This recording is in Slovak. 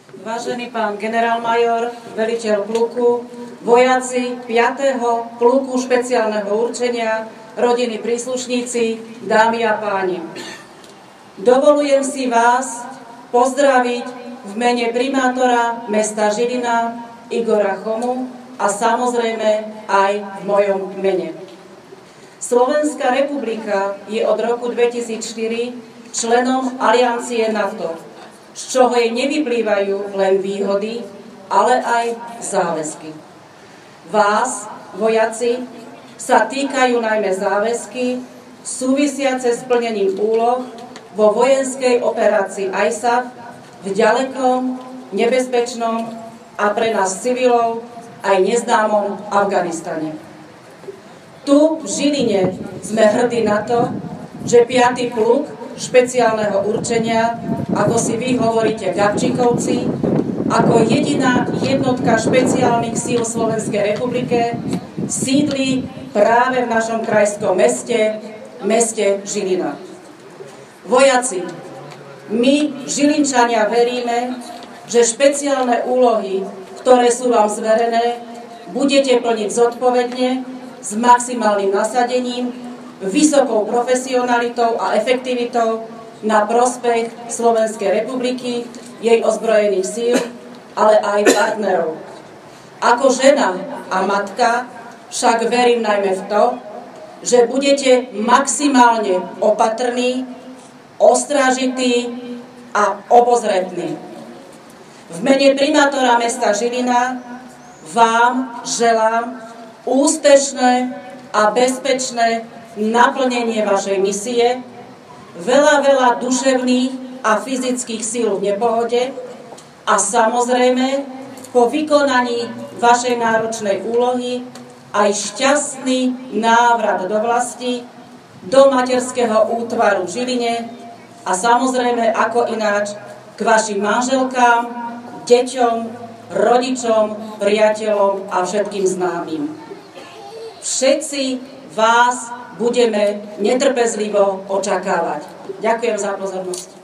Vážený pán generálmajor, veliteľ pluku, vojaci 5. pluku špeciálneho určenia, rodiny príslušníci, dámy a páni. Dovolujem si vás pozdraviť v mene primátora mesta Žilina Igora Chomu a samozrejme aj v mojom mene. Slovenská republika je od roku 2004 členom aliancie NATO, z čoho jej nevyplývajú len výhody, ale aj záväzky. Vás, vojaci, sa týkajú najmä záväzky súvisiace s plnením úloh vo vojenskej operácii ISAF v ďalekom, nebezpečnom a pre nás civilov aj neznámom Afganistane. Tu v Žiline sme hrdí na to, že 5. pluk špeciálneho určenia, ako si vy hovoríte Gabčíkovci, ako jediná jednotka špeciálnych síl Slovenskej republike sídli práve v našom krajskom meste Žilina. Vojaci, my Žilinčania veríme, že špeciálne úlohy, ktoré sú vám zverené, budete plniť zodpovedne, s maximálnym nasadením, vysokou profesionalitou a efektivitou na prospech Slovenskej republiky, jej ozbrojených síl, ale aj partnerov. Ako žena a matka však verím najmä v to, že budete maximálne opatrní, ostrážití a obozretní. V mene primátora mesta Žilina vám želám úspešné a bezpečné naplnenie vašej misie, veľa duševných a fyzických síl v nepohode a samozrejme po vykonaní vašej náročnej úlohy aj šťastný návrat do vlasti, do materského útvaru v Žiline a samozrejme ako ináč k vašim manželkám, deťom, rodičom, priateľom a všetkým známym. Všetci vás budeme netrpezlivo očakávať. Ďakujem za pozornosť.